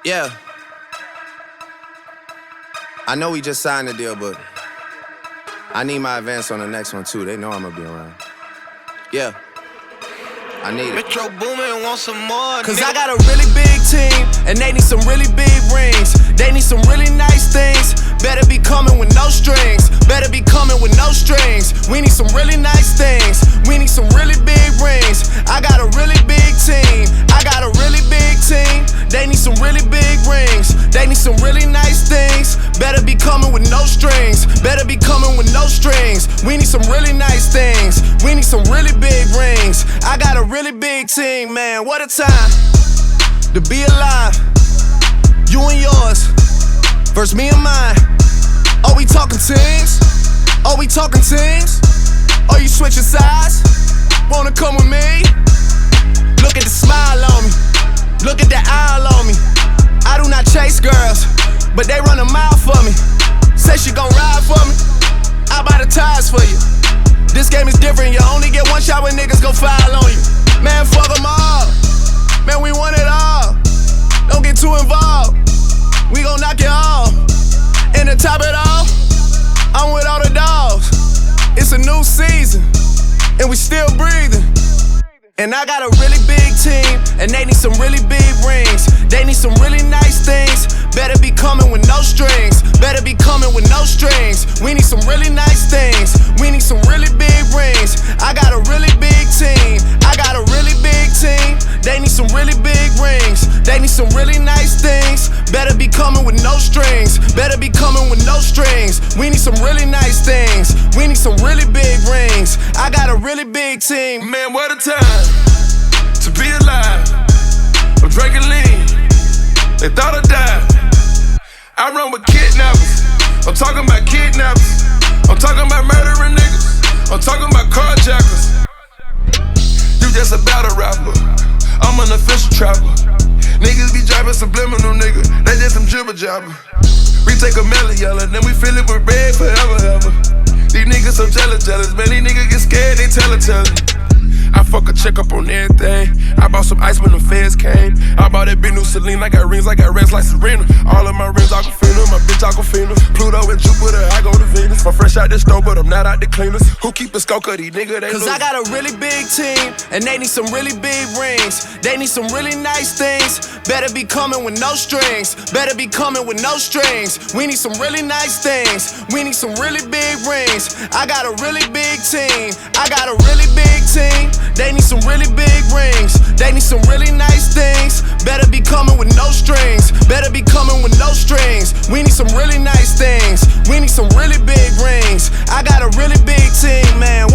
Yeah. I know we just signed the deal, but I need my advance on the next one too. They know I'm gonna be around. Yeah. I need it. Metro Boomin want some more. Cause I got a really big team, and they need some really big rings. They need some really nice things. Better be coming with no strings. Better be coming with no strings. We need some really nice things. We need some really big rings. I got a really big team. I got a really big team. They need some really big rings. They need some really nice things. Better be coming with no strings. Better be coming with no strings. We need some really nice things. We need some really big rings. I got a really big team, man. What a time to be alive. You and yours versus me and mine. Are we talking teams? Are we talking teams? Are you switching sides? Wanna come with me? Look at the smile on me. Look at the eye on me. I do not chase girls, but they run a mile for me. Say she gon' ride for me. I buy the tires for you. This game is different. You only get one shot when niggas go foul on you. Man, fuck them all. Man, we want it all. Don't get too involved. We gon' knock it off. And to top it off, I'm with all the dogs. It's a new season, and we still breathing. And I got a really big team, and they need some really big rings. They need some really nice things. Better be coming with no strings. Better be coming with no strings. We need some really nice things. We need some really big rings. I got a really big team. I got a really big team. They need some really big rings. They need some really nice things. Better be coming with no strings. Better be coming with no strings. We need some really nice things. We need some really big rings. I got a really big team. Man, what a time to be alive. I'm drinking lean. They thought I died. I run with kidnappers. I'm talking about kidnappers. I'm talking about murdering niggas. I'm talking about carjackers. You just a battle rapper. I'm an official trapper. Niggas be dropping subliminal, nigga. They just some jibber jabber. We take a melon yellow, then we fill it with red forever, ever. These niggas so jealous. Man, these niggas get scared, they tell it. I fuck a check up on everything. I bought some ice when the feds came. I bought that big new Celine. I got rings, I got rings like Serena. All of my rings Aquafina, my bitch Aquafina. Pluto and Jupiter, I go to Venus. I'm fresh out the stove, but I'm not out the cleaners. Who keep a scope of these niggas? They Cause lose. I got a really big team, and they need some really big rings. They need some really nice things. Better be coming with no strings. Better be coming with no strings. We need some really nice things. We need some really big rings. I got a really big team. I got a really big team. They need some really big rings. They need some really nice things. Better be coming with no strings. Better be coming with no strings. We need some really nice things. We need some really big rings. I got a really big team, man.